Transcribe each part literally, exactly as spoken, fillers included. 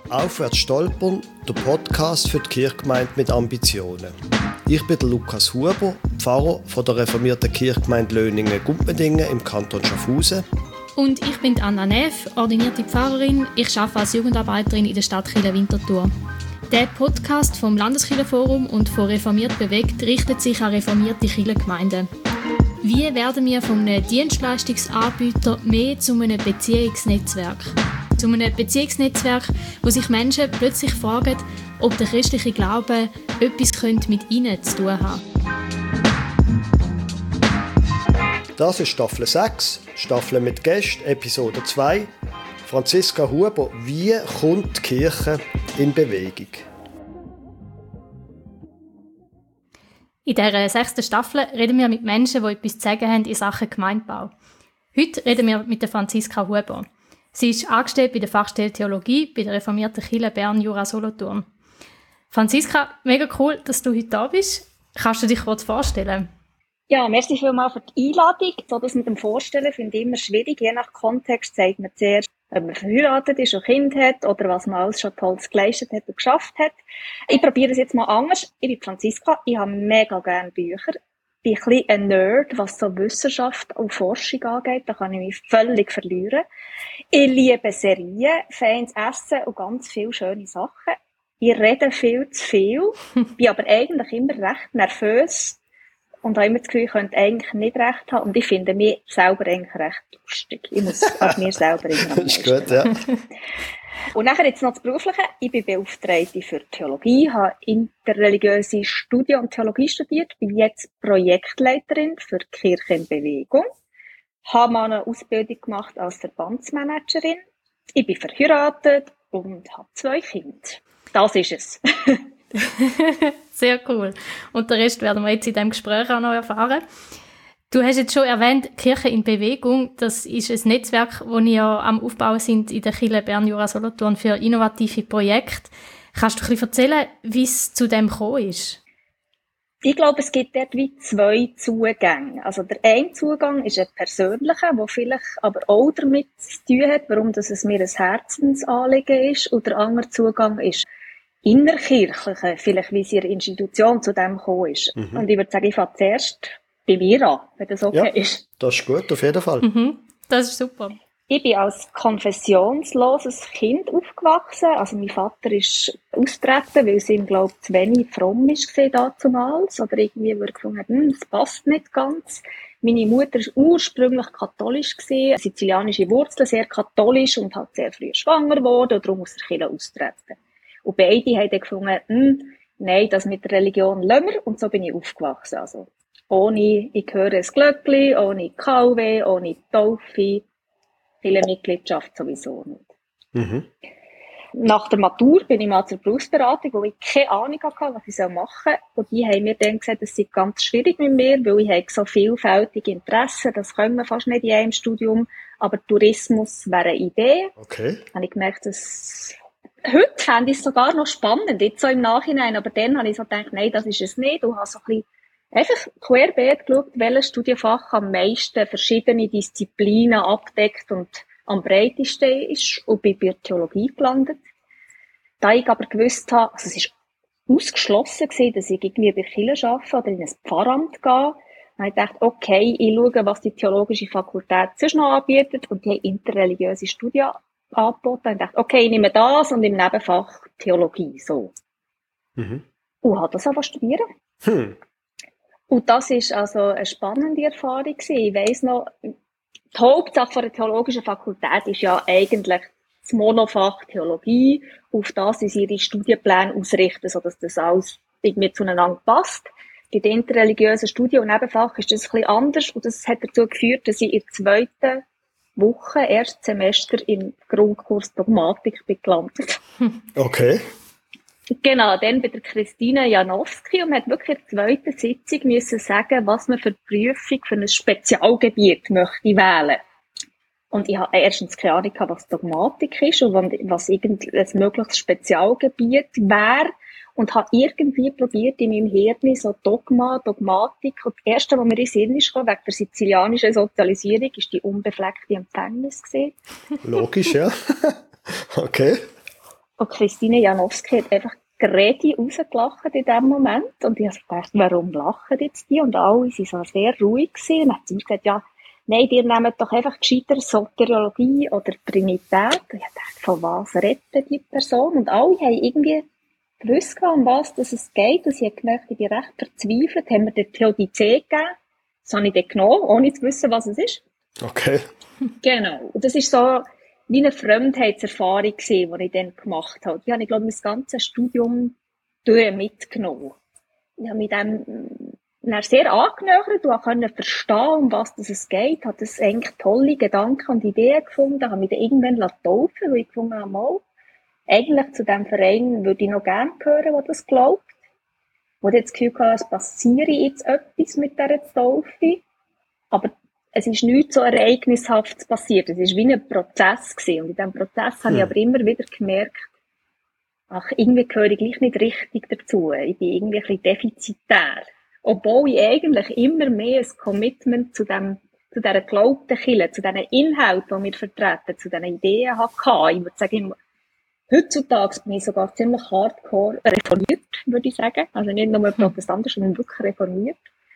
Aufwärts stolpern, der Podcast für die Kirchgemeinde mit Ambitionen. Ich bin der Lukas Huber, Pfarrer von der reformierten Kirchgemeinde Löningen-Gumpendingen im Kanton Schaffhausen. Und ich bin Anna Neff, ordinierte Pfarrerin. Ich arbeite als Jugendarbeiterin in der Stadtkirche Winterthur. Der Podcast vom Landeskirchenforum und von Reformiert bewegt richtet sich an reformierte Kirchengemeinden. Wie werden wir von einem Dienstleistungsanbieter mehr zu einem Beziehungsnetzwerk? Zu einem Beziehungsnetzwerk, wo sich Menschen plötzlich fragen, ob der christliche Glaube etwas mit ihnen zu tun haben. Das ist Staffel sechs, Staffel mit Gästen, Episode zwei. Franziska Huber, wie kommt die Kirche in Bewegung? In dieser sechsten Staffel reden wir mit Menschen, die etwas zu sagen haben in Sachen Gemeindebau. Heute reden wir mit der Franziska Huber. Sie ist angestellt bei der Fachstelle Theologie bei der reformierten Kirche Bern Jura Solothurn. Franziska, mega cool, dass du heute da bist. Kannst du dich kurz vorstellen? Ja, merci vielmals für die Einladung. So, das mit dem Vorstellen finde ich immer schwierig. Je nach Kontext sagt man zuerst, ob man verheiratet ist und Kind hat oder was man alles schon Tolles geleistet hat und geschafft hat. Ich probiere es jetzt mal anders. Ich bin Franziska, ich habe mega gerne Bücher. Ich bin ein bisschen ein Nerd, was so Wissenschaft und Forschung angeht. Da kann ich mich völlig verlieren. Ich liebe Serien, feines Essen und ganz viele schöne Sachen. Ich rede viel zu viel, bin aber eigentlich immer recht nervös und habe immer das Gefühl, ich könnte eigentlich nicht recht haben. Und ich finde mich selber eigentlich recht lustig. Ich muss an mir selber immer am Das ist gut, ja. Und nachher jetzt noch das Berufliche. Ich bin Beauftragte für Theologie, habe interreligiöse Studien und Theologie studiert, bin jetzt Projektleiterin für Kirche in Bewegung, habe mal eine Ausbildung gemacht als Verbandsmanagerin. Ich bin verheiratet und habe zwei Kinder. Das ist es. Sehr cool. Und den Rest werden wir jetzt in diesem Gespräch auch noch erfahren. Du hast jetzt schon erwähnt, Kirche in Bewegung. Das ist ein Netzwerk, das ihr am Aufbauen sind in der Kirche Bern Jura Solothurn für innovative Projekte. Kannst du ein bisschen erzählen, wie es zu dem gekommen ist? Ich glaube, es gibt dort wie zwei Zugänge. Also der eine Zugang ist ein persönlicher, der vielleicht aber auch damit zu tun hat, warum das es mir ein Herzensanliegen ist. Und der andere Zugang ist innerkirchliche, vielleicht wie es ihre Institution zu dem gekommen ist. Mhm. Und ich würde sagen, ich fange zuerst bei mir an, wenn das okay ja, ist. Das ist gut, auf jeden Fall. Mhm, das ist super. Ich bin als konfessionsloses Kind aufgewachsen. Also mein Vater ist austreten, weil es ihm, glaube ich, zu wenig fromm war damals. Oder irgendwie, wo er gefunden hat, hm, das passt nicht ganz. Meine Mutter war ursprünglich katholisch gewesen, sizilianische Wurzeln, sehr katholisch und hat sehr früh schwanger geworden und darum muss der Kirche austreten. Und beide haben dann gefunden, hm, nein, das mit der Religion lassen wir. Und so bin ich aufgewachsen. Also, ohne, ich höre ein Glöckli, ohne K W, ohne Taufe, viele Mitgliedschaft sowieso nicht. Mhm. Nach der Matur bin ich mal zur Berufsberatung, wo ich keine Ahnung hatte, was ich machen soll. Und die haben mir dann gesagt, es sei ganz schwierig mit mir, weil ich habe so vielfältige Interessen, das können wir fast nicht in einem Studium. Aber Tourismus wäre eine Idee. Okay. Dann habe ich gemerkt, dass heute fände ich es sogar noch spannend, jetzt so im Nachhinein. Aber dann habe ich so gedacht, nein, das ist es nicht. Und habe so ein bisschen einfach querbeet geschaut, welches Studienfach am meisten verschiedene Disziplinen abdeckt und am breitesten ist, und bin bei Theologie gelandet. Da ich aber gewusst habe, also es ist ausgeschlossen gewesen, dass ich irgendwie bei Kirche arbeite oder in ein Pfarramt gehe, dann habe ich gedacht, okay, ich schaue, was die theologische Fakultät sonst noch anbietet, und die haben interreligiöse Studien angeboten. Dann dachte ich, okay, ich nehme das und im Nebenfach Theologie, so. Mhm. Und habe das aber studieren. Hm. Und das ist also eine spannende Erfahrung gewesen. Ich weiss noch, die Hauptsache von der theologischen Fakultät ist ja eigentlich das Monofach Theologie, auf das sie ihre Studienpläne ausrichten, sodass das alles irgendwie zueinander passt. Bei den interreligiösen Studien und Nebenfach ist das ein bisschen anders, und das hat dazu geführt, dass ich in der zweiten Woche, erstes Semester im Grundkurs Dogmatik bin gelandet. Okay. Genau, dann bei der Christine Janowski, und man hat wirklich in der zweiten Sitzung müssen sagen, was man für die Prüfung für ein Spezialgebiet möchte wählen. Und ich habe erstens keine Ahnung, was Dogmatik ist und was irgendein mögliches Spezialgebiet wäre, und habe irgendwie probiert, in meinem Hirn so Dogma, Dogmatik, und das erste, was mir in den Sinn ist, wegen der sizilianischen Sozialisierung, ist die unbefleckte Empfängnis gewesen. Logisch, ja. Okay. Und Christine Janowski hat einfach gerade rausgelacht in dem Moment. Und ich habe gedacht, warum lachen jetzt die? Und alle waren so sehr ruhig gewesen. Und dann hat sie mir gesagt, ja, nein, ihr nehmt doch einfach gescheiter Soteriologie oder Trinität. Und ich dachte, von was redet die Person? Und alle haben irgendwie gewusst, um was dass es geht. Und sie hat gemerkt, ich bin recht verzweifelt. Haben mir den Theodizee gegeben. Das habe ich dann genommen, ohne zu wissen, was es ist. Okay. Genau. Und das ist so wie eine Fremdheitserfahrung gewesen, die ich dann gemacht habe. Die habe ich, glaube ich, mein ganzes Studium mitgenommen. Ich habe mich dann dann sehr angenähert und konnte verstehen, um was es geht. Ich habe das eigentlich tolle Gedanken und Ideen gefunden. Ich habe mich dann irgendwann taufen, weil ich gefunden habe, mal, eigentlich zu diesem Verein würde ich noch gerne hören, der das glaubt. Wo ich das Gefühl hatte, es passiere jetzt etwas mit dieser Taufe. Aber es ist nichts so Ereignishaftes passiert. Es war wie ein Prozess gewesen. Und in diesem Prozess hm. habe ich aber immer wieder gemerkt, ach, irgendwie gehöre ich gleich nicht richtig dazu. Ich bin irgendwie ein bisschen defizitär. Obwohl ich eigentlich immer mehr ein Commitment zu dem, zu dieser geglaubten Kirche, zu diesen Inhalten, die wir vertreten, zu diesen Ideen hatte. Ich würde sagen, heutzutage bin ich sogar ziemlich hardcore reformiert, würde ich sagen. Also nicht nur protestantisch, sondern wirklich reformiert.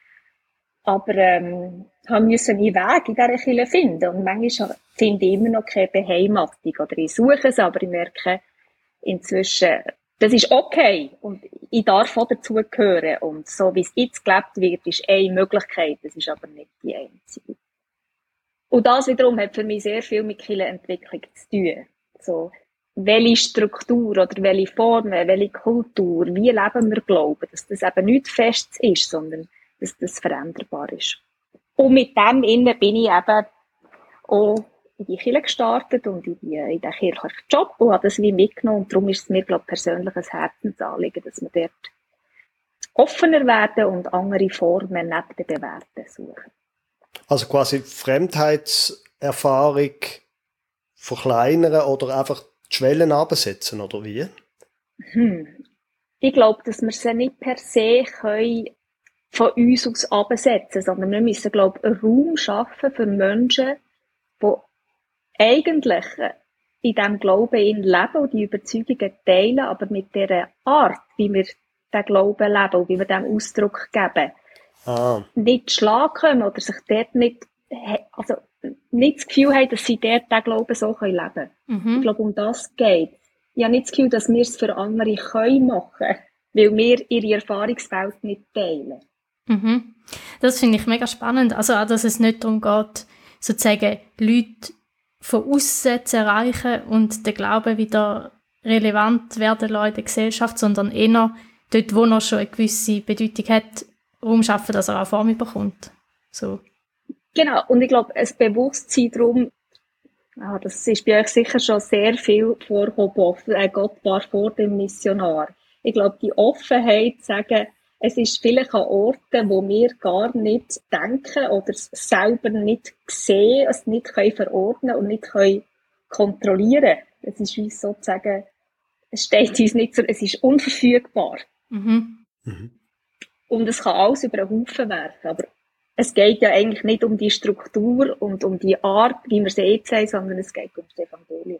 Aber, ähm, haben müssen meinen Weg in dieser Kirche finden. Und manchmal finde ich immer noch keine Beheimatung. Oder ich suche es, aber ich merke inzwischen, das ist okay. Und ich darf auch dazugehören. Und so wie es jetzt gelebt wird, ist eine Möglichkeit. Das ist aber nicht die einzige. Und das wiederum hat für mich sehr viel mit Kirchenentwicklung zu tun. So, welche Struktur oder welche Formen, welche Kultur, wie leben wir Glauben, dass das eben nicht fest ist, sondern dass das veränderbar ist. Und mit dem innen bin ich eben auch in die Kirche gestartet und in, die, in den kirchlichen Job und habe das wie mitgenommen. Und darum ist es mir, glaube ich, persönlich ein Herzensanliegen, dass wir dort offener werden und andere Formen neben den Bewährten suchen. Also quasi Fremdheitserfahrung verkleinern oder einfach die Schwellen absetzen, oder wie? Hm. Ich glaube, dass wir sie nicht per se können von uns aus absetzen, sondern wir müssen, glaube ich, einen Raum schaffen für Menschen, die eigentlich in diesem Glauben leben und die Überzeugungen teilen, aber mit der Art, wie wir den Glauben leben und wie wir dem Ausdruck geben, ah. nicht schlagen können oder sich dort nicht, also nicht das Gefühl haben, dass sie dort den Glauben so leben können. Mhm. Ich glaube, um das geht. Ich habe nicht das Gefühl, dass wir es für andere können machen, weil wir ihre Erfahrungswelt nicht teilen. Mhm. Das finde ich mega spannend. Also auch, dass es nicht darum geht, sozusagen Leute von außen zu erreichen und den Glauben wieder relevant werden lassen in der Gesellschaft, sondern eher dort, wo er schon eine gewisse Bedeutung hat, Raum schaffen, dass er auch Form bekommt. So. Genau, und ich glaube, ein Bewusstsein darum, ah, das ist bei euch sicher schon sehr viel vorgekommen, äh, Gott war vor dem Missionar. Ich glaube, die Offenheit zu sagen, es ist vielleicht an Orten, wo wir gar nicht denken oder es selber nicht sehen, es nicht können verordnen und nicht können kontrollieren. Es ist wie sozusagen, es steht uns nicht so, es ist unverfügbar. Mhm. Mhm. Und es kann alles über den Haufen werfen. Aber es geht ja eigentlich nicht um die Struktur und um die Art, wie wir sie jetzt haben, sondern es geht um das Evangelium.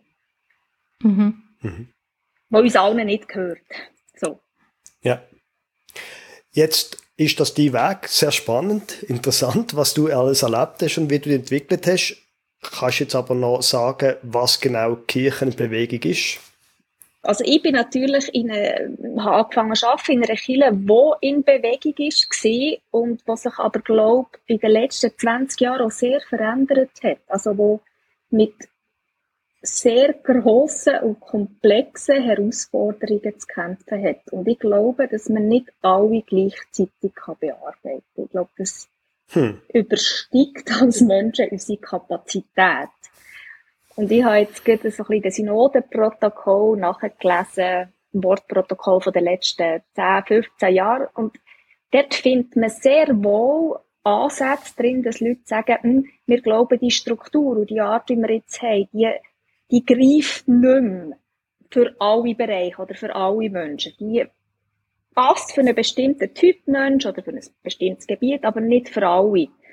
Mhm. Mhm. Wo uns allen nicht gehört. So. Ja. Jetzt ist das dein Weg, sehr spannend, interessant, was du alles erlebt hast und wie du dich entwickelt hast. Kannst du jetzt aber noch sagen, was genau Kirchenbewegung ist? Also ich bin natürlich in eine, habe angefangen zu arbeiten in einer Kirche, die in Bewegung war und was sich aber, glaube ich, in den letzten zwanzig Jahren auch sehr verändert hat. Also wo mit sehr grossen und komplexen Herausforderungen zu kämpfen hat. Und ich glaube, dass man nicht alle gleichzeitig bearbeiten kann. Ich glaube, das hm. übersteigt als Menschen unsere Kapazität. Und ich habe jetzt gerade so ein bisschen das Synodenprotokoll nachgelesen, ein Wortprotokoll von den letzten zehn, fünfzehn Jahren. Und dort findet man sehr wohl Ansätze drin, dass Leute sagen, hm, wir glauben, die Struktur und die Art, wie wir jetzt haben, die die greift nicht mehr für alle Bereiche oder für alle Menschen. Die passt für einen bestimmten Typ Mensch oder für ein bestimmtes Gebiet, aber nicht für alle.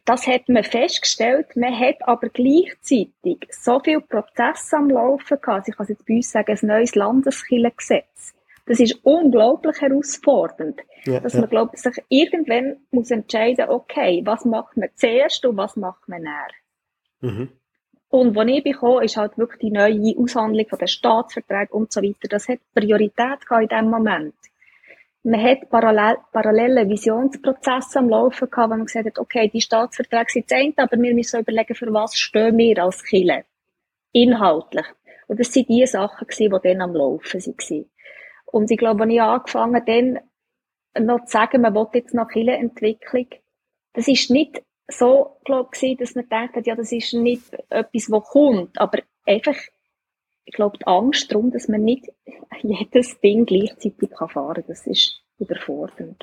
das hat man festgestellt. Man hat aber gleichzeitig so viele Prozesse am Laufen gehabt. Also ich kann jetzt bei uns sagen, ein neues Landeskirchengesetz. Das ist unglaublich herausfordernd. Ja, dass ja. man, glaube ich, sich irgendwann muss entscheiden, okay, was macht man zuerst und was macht man nachher. Mhm. Und als ich bekomme, ist halt wirklich die neue Aushandlung von den Staatsverträgen und so weiter. Das hat Priorität gehabt in diesem Moment. Man hat parallel, parallele Visionsprozesse am Laufen gehabt, wo man gesagt hat, okay, die Staatsverträge sind das eine, aber wir müssen überlegen, für was stehen wir als Kirche. Inhaltlich. Und das waren die Sachen, die dann am Laufen waren. Und ich glaube, als ich angefangen habe, dann noch zu sagen, man will jetzt noch Kirchenentwicklung, das ist nicht so, glaube ich, dass man denkt, ja, das ist nicht etwas, was kommt, aber einfach, ich glaube, die Angst darum, dass man nicht jedes Ding gleichzeitig fahren kann, das ist überfordernd.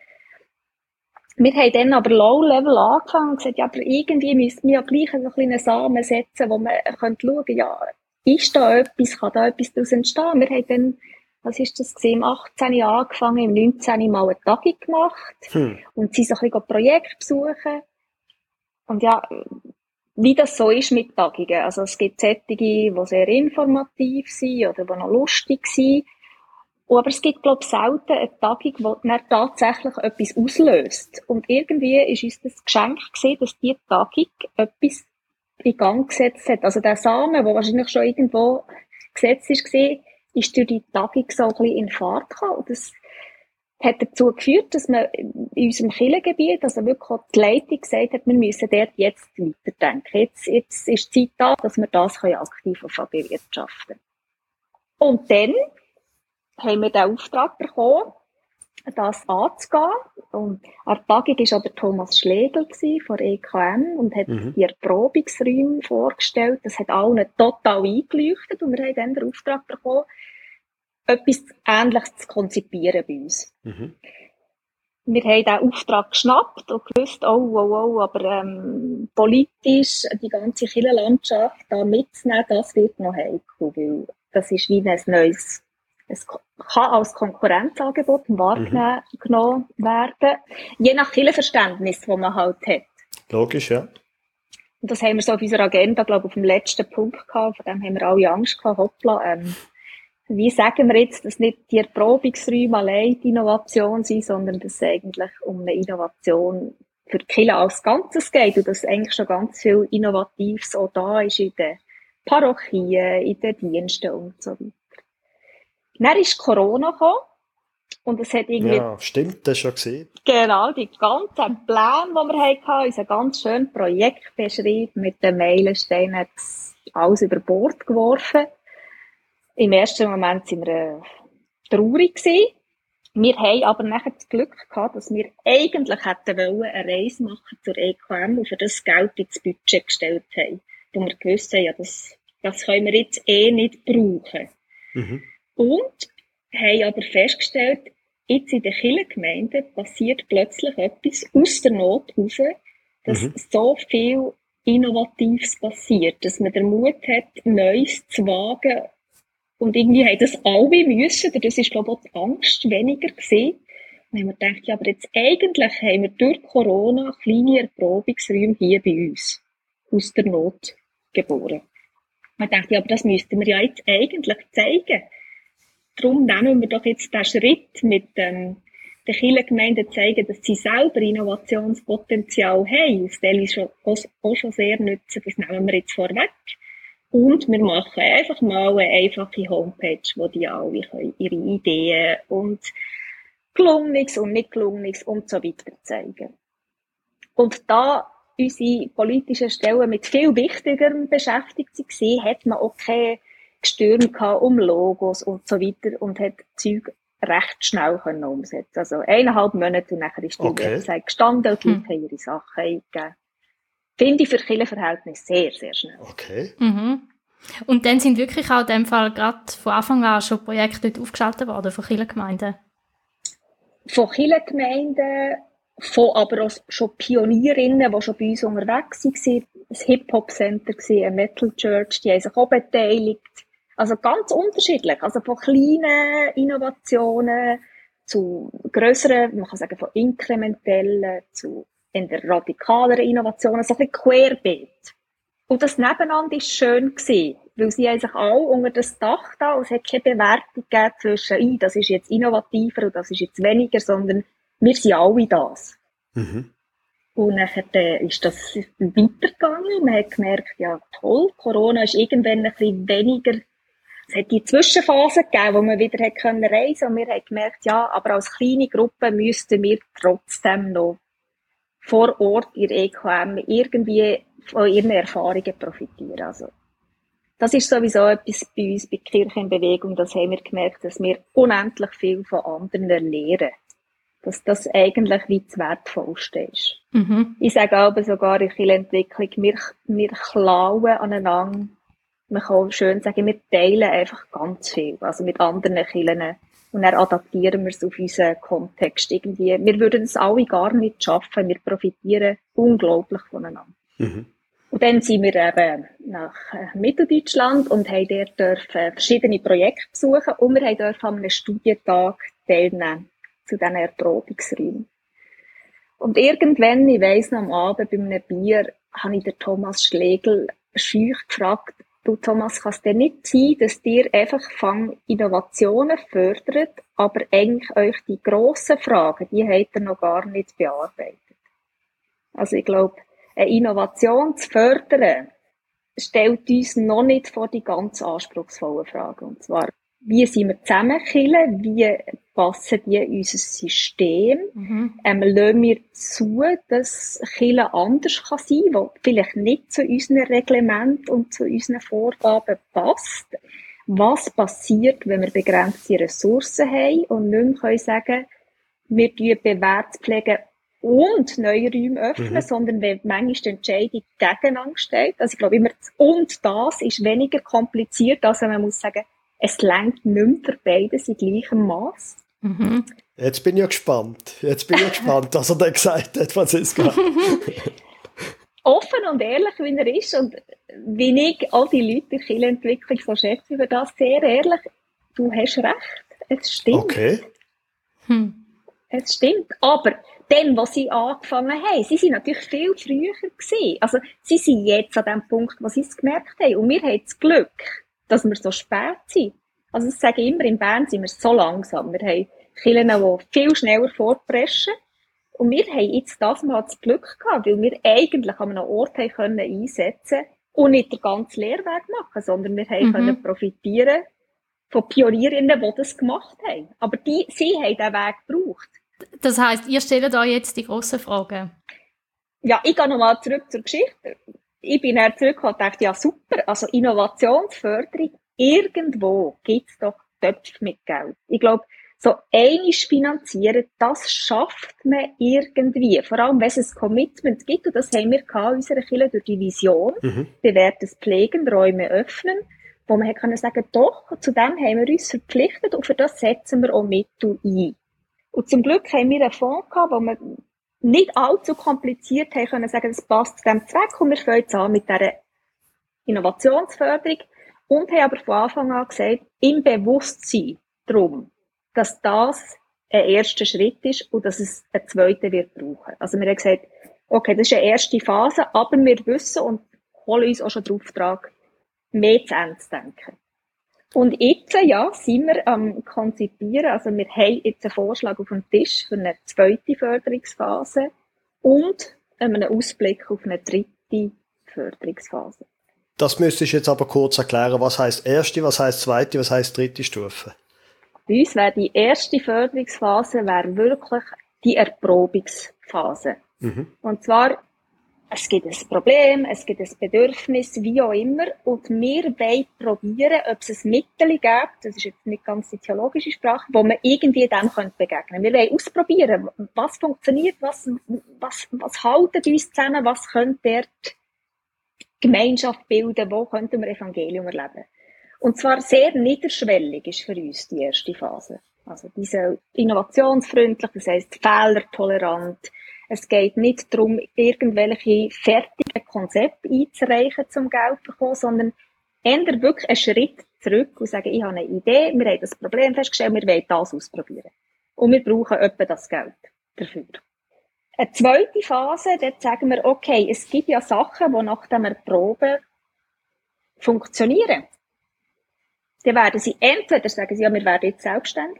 Wir haben dann aber Low-Level angefangen und gesagt, ja, aber irgendwie müssen wir ja gleich so einen kleinen Samen setzen, wo man schauen könnte, ja, ist da etwas, kann da etwas daraus entstehen? Wir haben dann, was ist das gewesen, im achtzehn Jahr angefangen, im neunzehn mal eine Tagung gemacht hm. und sie so ein bisschen Projekte besuchen. Und ja, wie das so ist mit Tagungen. Also es gibt solche, die sehr informativ sind oder die noch lustig sind. Aber es gibt, glaube ich, selten eine Tagung, die dann tatsächlich etwas auslöst. Und irgendwie ist uns das Geschenk gewesen, dass diese Tagung etwas in Gang gesetzt hat. Also der Samen, der wahrscheinlich schon irgendwo gesetzt war, ist durch die Tagung so ein bisschen in Fahrt gekommen. Und das hat dazu geführt, dass man in unserem Kirchengebiet, also wirklich auch die Leitung gesagt hat, wir müssen dort jetzt weiterdenken. Jetzt, jetzt ist die Zeit da, dass wir das aktiv bewirtschaften können. Und dann haben wir den Auftrag bekommen, das anzugehen. Und an der Tagung war aber Thomas Schlegel von E K M und hat mhm. die Erprobungsräume vorgestellt. Das hat allen total eingeleuchtet und wir haben dann den Auftrag bekommen, etwas Ähnliches zu konzipieren bei uns. Mhm. Wir haben diesen Auftrag geschnappt und gewusst, oh, oh, oh, aber ähm, politisch die ganze Kirchenlandschaft da mitzunehmen, das wird noch heikel, weil das ist wie ein neues, es kann als Konkurrenzangebot wahrgenommen mhm. werden, je nach Kirchenverständnis, das man halt hat. Logisch, ja. Und das haben wir so auf unserer Agenda, glaube ich, auf dem letzten Punkt gehabt, von dem haben wir alle Angst gehabt, hoppla, ähm, wie sagen wir jetzt, dass nicht die Erprobungsräume allein die Innovation sind, sondern dass es eigentlich um eine Innovation für die Kirche als Ganzes geht und dass eigentlich schon ganz viel Innovatives auch da ist in den Parochien, in den Diensten und so weiter. Dann ist Corona gekommen und es hat irgendwie... Ja, stimmt, das schon gesehen. Genau, die ganzen Pläne, die wir hatten, unser ganz schönes Projekt beschrieben, mit den Meilensteinen hat es alles über Bord geworfen. Im ersten Moment waren wir äh, traurig gewesen. Wir haben aber nachher das Glück gehabt, dass wir eigentlich hätten wollen, eine Reise machen zur E K M und für das Geld ins Budget gestellt haben. Wo wir gewusst haben, ja, das, das können wir jetzt eh nicht brauchen. Mhm. Und haben aber festgestellt, jetzt in den Kirchengemeinden passiert plötzlich etwas aus der Not raus, dass mhm. so viel Innovatives passiert, dass man den Mut hat, Neues zu wagen. Und irgendwie haben das alle müssen, das ist, glaube ich, auch die Angst weniger gewesen. Und haben wir gedacht, ja, aber jetzt eigentlich haben wir durch Corona kleine Erprobungsräume hier bei uns aus der Not geboren. Man dachte, ja, aber das müssten wir ja jetzt eigentlich zeigen. Darum nehmen wir doch jetzt den Schritt mit ähm, den Kirchengemeinden zeigen, dass sie selber Innovationspotenzial haben. Das will ich schon, auch, auch schon sehr nützen, das nehmen wir jetzt vorweg. Und wir machen einfach mal eine einfache Homepage, wo die alle können ihre Ideen und Gelungenes und nicht Gelungenes und so weiter zeigen. Und da unsere politischen Stellen mit viel Wichtigerem beschäftigt waren, hat man auch keine Gestürme gehabt um Logos und so weiter und hat Zeug recht schnell können umsetzen. Also eineinhalb Monate und nachher ist die okay. Website gestanden und die Leute hm. haben ihre Sachen eingegeben. Finde ich für Kirchenverhältnisse sehr, sehr schnell. Okay. Mhm. Und dann sind wirklich auch in dem Fall gerade von Anfang an schon Projekte dort aufgeschaltet worden von Kirchengemeinden? Von Kirchengemeinden, von aber auch schon Pionierinnen, die schon bei uns unterwegs waren. Ein Hip-Hop-Center, eine Metal Church, die haben sich auch beteiligt. Also ganz unterschiedlich. Also von kleinen Innovationen zu grösseren, man kann sagen von inkrementellen, zu in der radikaleren Innovationen, so ein bisschen querbeet. Und das Nebeneinander war schön gewesen, weil sie haben sich alle unter das Dach da und es hat keine Bewertung gegeben zwischen, das ist jetzt innovativer und das ist jetzt weniger, sondern wir sind alle das. Mhm. Und dann ist das weitergegangen. Man hat gemerkt, ja toll, Corona ist irgendwann ein bisschen weniger. Es hat die Zwischenphase gegeben, wo man wieder reisen konnte. Und wir haben gemerkt, ja, aber als kleine Gruppe müssten wir trotzdem noch vor Ort in der E K M irgendwie von ihren Erfahrungen profitieren. Also, das ist sowieso etwas bei uns, bei Kirche in Bewegung. Das haben wir gemerkt, dass wir unendlich viel von anderen lernen. Dass das eigentlich wie das Wertvollste ist. Mhm. Ich sage aber sogar in der Entwicklung, wir, wir klauen aneinander. Man kann schön sagen, wir teilen einfach ganz viel. Also mit anderen Kirchen. Und dann adaptieren wir es auf unseren Kontext irgendwie. Wir würden es alle gar nicht schaffen. Wir profitieren unglaublich voneinander. Mhm. Und dann sind wir eben nach Mitteldeutschland und haben dort dürfen verschiedene Projekte besuchen. Und wir haben dürfen an einem Studientag teilnehmen zu diesen Erprobungsräumen. Und irgendwann, ich weiss noch am Abend bei einem Bier, habe ich den Thomas Schlegel schüch gefragt, du Thomas, kann es denn nicht sein, dass ihr einfach von Innovationen fördert, aber eigentlich euch die grossen Fragen, die habt ihr noch gar nicht bearbeitet. Also ich glaube, eine Innovation zu fördern, stellt uns noch nicht vor die ganz anspruchsvollen Fragen. Und zwar, wie sind wir zusammen Kirche? Wie passen die in unser System? Mhm. Ähm, lassen wir zu, dass Kirche anders kann sein kann, die vielleicht nicht zu unseren Reglementen und zu unseren Vorgaben passt? Was passiert, wenn wir begrenzte Ressourcen haben und nicht mehr können sagen, wir tun Bewährtspflege und neue Räume öffnen, mhm. sondern wenn manchmal die Entscheidung gegeneinander steht. Also ich glaube immer, das und das ist weniger kompliziert, als wenn man muss sagen, es reicht nicht mehr für beides in gleichem Maß. Mhm. Jetzt bin ich gespannt. Jetzt bin ich gespannt, was er da gesagt hat, Franziska. Offen und ehrlich, wie er ist und wie ich all die Leute in der Kirchenentwicklung so schätze über das, sehr ehrlich, du hast recht. Es stimmt. Okay. Hm. Es stimmt. Aber dann, was sie angefangen haben, sie sind natürlich viel früher gewesen. Also, sie sind jetzt an dem Punkt, wo sie es gemerkt haben. Und wir haben das Glück, dass wir so spät sind. Also, ich sage immer, in Bern sind wir so langsam. Wir haben Kirchen, die viel schneller fortpreschen. Und wir haben jetzt das mal das Glück gehabt, weil wir eigentlich an einem Ort haben können einsetzen und nicht den ganzen Lehrweg machen, sondern wir haben mhm. können profitieren von Pionierinnen, die das gemacht haben. Aber die, sie haben diesen Weg gebraucht. Das heisst, ihr stellt da jetzt die grossen Fragen? Ja, ich gehe nochmal zurück zur Geschichte. Ich bin dann zurückgekommen und dachte, ja super, also Innovationsförderung, irgendwo gibt es doch Töpfe mit Geld. Ich glaube, so einiges finanzieren, das schafft man irgendwie. Vor allem, wenn es ein Commitment gibt, und das haben wir in unserer Kirche durch die Vision, mhm. bewährtes Pflegen, Räume öffnen, wo man kann sagen, doch, zu dem haben wir uns verpflichtet und für das setzen wir auch Mittel ein. Und zum Glück haben wir einen Fonds gehabt, wo wir nicht allzu kompliziert haben können sagen, das passt zu diesem Zweck und wir fangen jetzt an mit dieser Innovationsförderung und haben aber von Anfang an gesagt, im Bewusstsein darum, dass das ein erster Schritt ist und dass es einen zweiten wird brauchen. Also wir haben gesagt, okay, das ist eine erste Phase, aber wir wissen und holen uns auch schon den Auftrag, mehr zu Ende zu denken. Und jetzt, ja, sind wir am Konzipieren, also wir haben jetzt einen Vorschlag auf dem Tisch für eine zweite Förderungsphase und einen Ausblick auf eine dritte Förderungsphase. Das müsstest du jetzt aber kurz erklären, was heisst erste, was heisst zweite, was heisst dritte Stufe? Bei uns wäre die erste Förderungsphase wäre wirklich die Erprobungsphase. Mhm. Und zwar, es gibt ein Problem, es gibt ein Bedürfnis, wie auch immer, und wir wollen probieren, ob es ein Mittel gibt, das ist jetzt nicht ganz die theologische Sprache, wo man irgendwie dem begegnen können. Wir wollen ausprobieren, was funktioniert, was, was, was haltet uns zusammen, was könnte dort Gemeinschaft bilden, wo könnten wir Evangelium erleben. Und zwar sehr niederschwellig ist für uns die erste Phase. Also diese innovationsfreundlich, das heisst fehlertolerant. Es geht nicht darum, irgendwelche fertigen Konzepte einzureichen, zum Geld zu bekommen, sondern eher wirklich einen Schritt zurück und sagen, ich habe eine Idee, wir haben das Problem festgestellt, wir wollen das ausprobieren. Und wir brauchen etwa das Geld dafür. Eine zweite Phase, dort sagen wir, okay, es gibt ja Sachen, die nachdem wir proben, funktionieren. Dann werden sie entweder sagen sie, ja, wir werden jetzt selbstständig.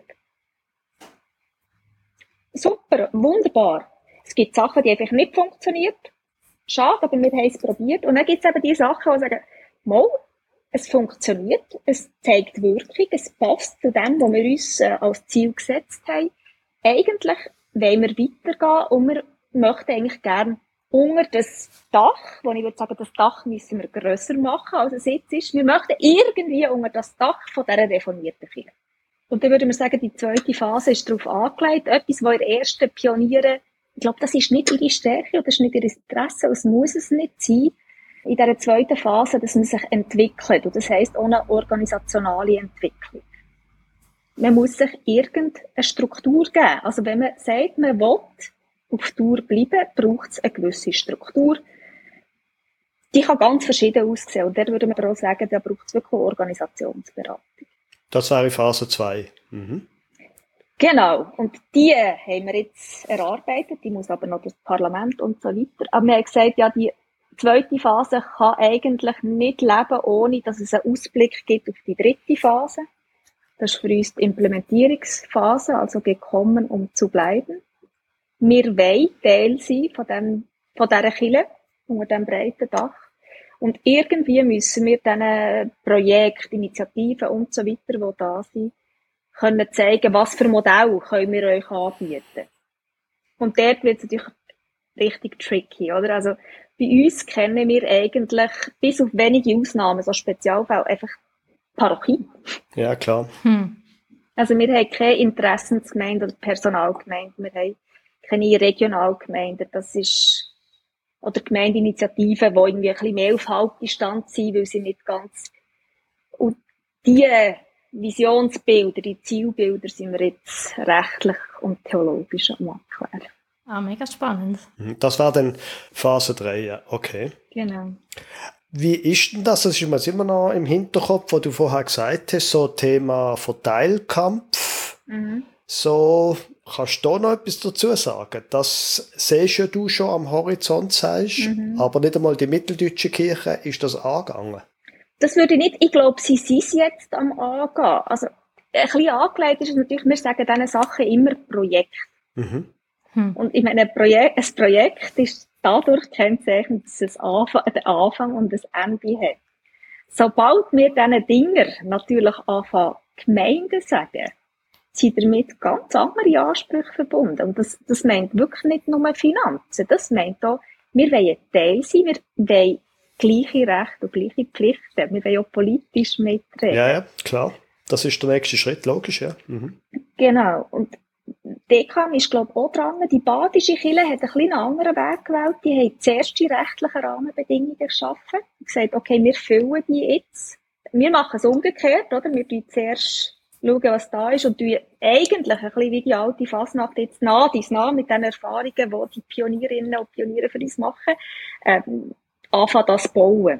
Super, wunderbar. Es gibt Sachen, die einfach nicht funktionieren. Schade, aber wir haben es probiert. Und dann gibt es eben die Sachen, die sagen, mal, es funktioniert, es zeigt Wirkung, es passt zu dem, was wir uns äh, als Ziel gesetzt haben. Eigentlich wollen wir weitergehen und wir möchten eigentlich gerne unter das Dach, wo ich würde sagen, das Dach müssen wir grösser machen, als es jetzt ist. Wir möchten irgendwie unter das Dach von dieser reformierten Kirche. Und dann würden wir sagen, die zweite Phase ist darauf angelegt, etwas, was in der ersten Pioniere, ich glaube, das ist nicht ihre Stärke oder das ist nicht ihr Interesse, und es muss es nicht sein, in dieser zweiten Phase, dass man sich entwickelt. Und das heisst auch eine organisationale Entwicklung. Man muss sich irgendeine Struktur geben. Also wenn man sagt, man will auf Tour bleiben, braucht es eine gewisse Struktur. Die kann ganz verschieden aussehen. Und da würde man auch sagen, da braucht es wirklich eine Organisationsberatung. Das wäre Phase zwei. Mhm. Genau. Und die haben wir jetzt erarbeitet. Die muss aber noch das Parlament und so weiter. Aber wir haben gesagt, ja, die zweite Phase kann eigentlich nicht leben, ohne dass es einen Ausblick gibt auf die dritte Phase. Das ist für uns die Implementierungsphase, also gekommen, um zu bleiben. Wir wollen Teil sein von, dem, von dieser Kirche, unter diesem breiten Dach. Und irgendwie müssen wir diesen Projekten, Initiativen und so weiter, die da sind, können zeigen, was für Modelle können wir euch anbieten. Und dort wird es natürlich richtig tricky, oder? Also, bei uns kennen wir eigentlich, bis auf wenige Ausnahmen, so Spezialfälle, einfach Parochie. Ja, klar. Hm. Also, wir haben keine Interessensgemeinde oder Personalgemeinde. Wir haben keine Regionalgemeinde. Das ist, oder Gemeindeinitiativen, die irgendwie ein bisschen mehr auf Halbdistanz sind, weil sie nicht ganz, und diese Visionsbilder, die Zielbilder sind wir jetzt rechtlich und theologisch am Abklären. Ah, mega spannend. Das war dann Phase drei, ja. Okay. Genau. Wie ist denn das? Das ist mir jetzt immer noch im Hinterkopf, wo du vorher gesagt hast, so Thema Verteilkampf. Mhm. So, kannst du da noch etwas dazu sagen? Das siehst ja du schon am Horizont, sagst, Mhm. aber nicht einmal die mitteldeutsche Kirche ist das angegangen. Das würde ich nicht, ich glaube, sie sind es jetzt am Angehen. Also, ein bisschen angelegt ist es natürlich, wir sagen diesen Sachen immer Projekt. Mhm. Hm. Und ich meine, ein Projekt, ein Projekt ist dadurch kennzeichnet, dass es Anfang, einen Anfang und ein Ende hat. Sobald wir diesen Dinger natürlich anfangen, Gemeinden sagen, sind damit ganz andere Ansprüche verbunden. Und das, das meint wirklich nicht nur Finanzen. Das meint auch, wir wollen Teil sein, wir wollen gleiche Rechte und gleiche Pflichten. Wir wollen auch politisch mitreden. Ja, ja, klar. Das ist der nächste Schritt, logisch, ja. Mhm. Genau. Und D K M ist, glaube ich, auch dran. Die badische Kirche hat ein bisschen einen anderen Weg gewählt. Die haben zuerst die rechtlichen Rahmenbedingungen geschaffen. Und gesagt, okay, wir füllen die jetzt. Wir machen es umgekehrt, oder? Wir schauen zuerst schauen, was da ist und tun eigentlich ein bisschen wie die alte Fasnacht jetzt nah, dies nah mit den Erfahrungen, die die Pionierinnen und Pioniere für uns machen, ähm, anfangen das bauen.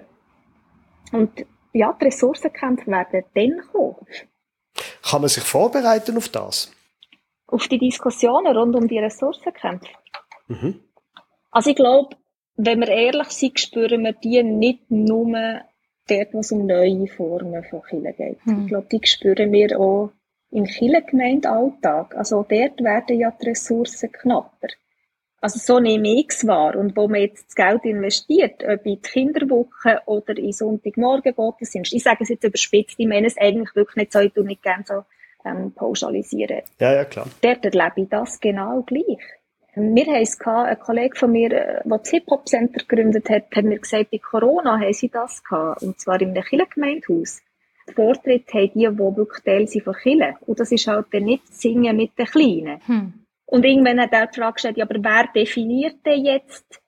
Und ja, die Ressourcenkämpfe werden dann kommen. Kann man sich vorbereiten auf das? Auf die Diskussionen rund um die Ressourcenkämpfe. Mhm. Also ich glaube, wenn wir ehrlich sind, spüren wir die nicht nur dort, wo es um neue Formen von Kirche geht. Hm. Ich glaube, die spüren wir auch im Kirchengemeindealltag. Also dort werden ja die Ressourcen knapper. Also so nehme ich es wahr. Und wo man jetzt das Geld investiert, ob in die Kinderwoche oder in Sonntagmorgen Gottesdienst, ich sage es jetzt überspitzt, ich meine es eigentlich wirklich nicht so, ich tue nicht gerne so ähm, pauschalisieren. Ja, ja, klar. Dort erlebe ich das genau gleich. Wir haben es gehabt, ein Kollege von mir, der das Hip-Hop-Center gegründet hat, hat mir gesagt, bei Corona haben sie das gehabt. Und zwar in einem Kirchengemeindehaus. Den Vortritt haben die, die wirklich Teil sind von Kirche. Und das ist halt dann nicht Singen mit den Kleinen. Hm. Und irgendwann hat er die Frage gestellt, ja, aber wer definiert denn jetzt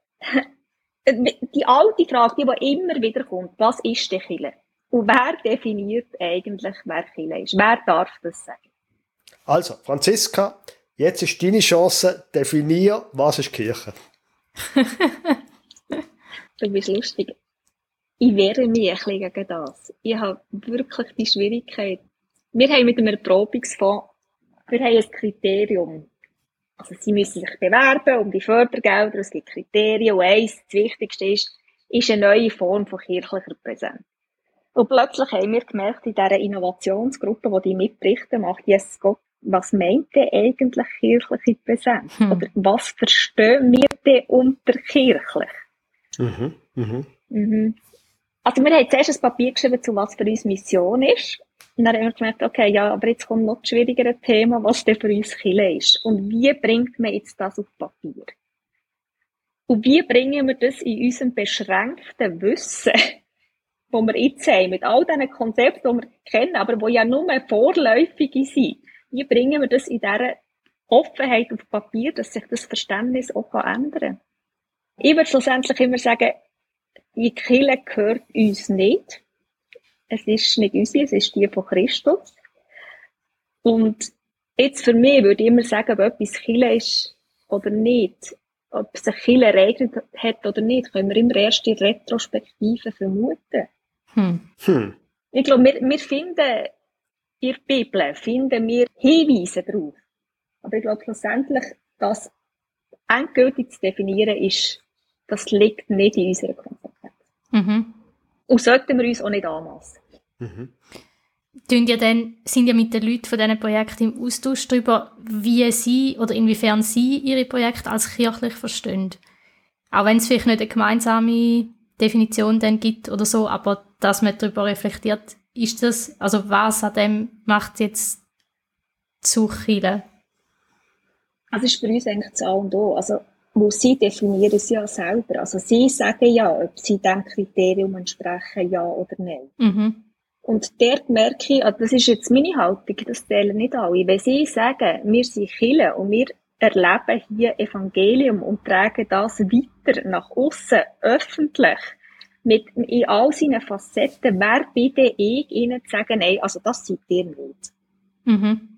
die alte Frage, die, die immer wieder kommt, was ist denn Kirche? Und wer definiert eigentlich, wer Kirche ist? Wer darf das sagen? Also, Franziska, jetzt ist deine Chance, definier, was ist Kirche. Du bist lustig. Ich wehre mich ein bisschen gegen das. Ich habe wirklich die Schwierigkeit. Wir haben mit einem Erprobungsfonds, wir haben ein Kriterium. Also sie müssen sich bewerben um die Fördergelder, es gibt Kriterien und eins, das Wichtigste ist, ist eine neue Form von kirchlicher Präsenz. Und plötzlich haben wir gemerkt, in dieser Innovationsgruppe, die die mitberichten, macht Jesus Gott, was meint denn eigentlich kirchliche Präsenz? Hm. Oder was verstehen wir denn unter kirchlich? Mhm. Mhm. Mhm. Also wir haben zuerst ein Papier geschrieben, zu was für uns Mission ist. Und dann haben wir gemerkt, okay, ja, aber jetzt kommt noch das schwierigere Thema, was denn für uns Kirche ist. Und wie bringt man jetzt das auf Papier? Und wie bringen wir das in unserem beschränkten Wissen, das wir jetzt haben, mit all diesen Konzepten, die wir kennen, aber die ja nur vorläufige sind, wie bringen wir das in dieser Offenheit auf Papier, dass sich das Verständnis auch ändern kann? Ich würde schlussendlich immer sagen, die Kirche gehört uns nicht. Es ist nicht unsere, es ist die von Christus. Und jetzt für mich würde ich immer sagen, ob etwas Kirche ist oder nicht, ob sich Kirche ereignet hat oder nicht, können wir immer erst in Retrospektive vermuten. Hm. Hm. Ich glaube, wir, wir finden in der Bibel finden wir Hinweise darauf. Aber ich glaube schlussendlich, das endgültig zu definieren ist, das liegt nicht in unserer Kompetenz. Mhm. Und sollten wir uns auch nicht anmassen. Mhm. Ja dann, sind ja mit den Leuten von diesen Projekten im Austausch darüber, wie sie oder inwiefern sie ihre Projekte als kirchlich verstehen. Auch wenn es vielleicht nicht eine gemeinsame Definition dann gibt oder so, aber dass man darüber reflektiert, ist das, also was an dem macht jetzt zu Kirche? Also ist für uns eigentlich das A und O. Also, wo sie definieren es ja selber. Also sie sagen ja, ob sie dem Kriterium entsprechen, ja oder nein. Mhm. Und dort merke ich, also das ist jetzt meine Haltung, das teilen nicht alle. Wenn sie sagen, wir sind Kirche und wir erleben hier Evangelium und tragen das weiter nach aussen, öffentlich, mit, in all seinen Facetten, wer bitte ich, ihnen zu sagen, nein, also das seid ihr nicht. Mhm.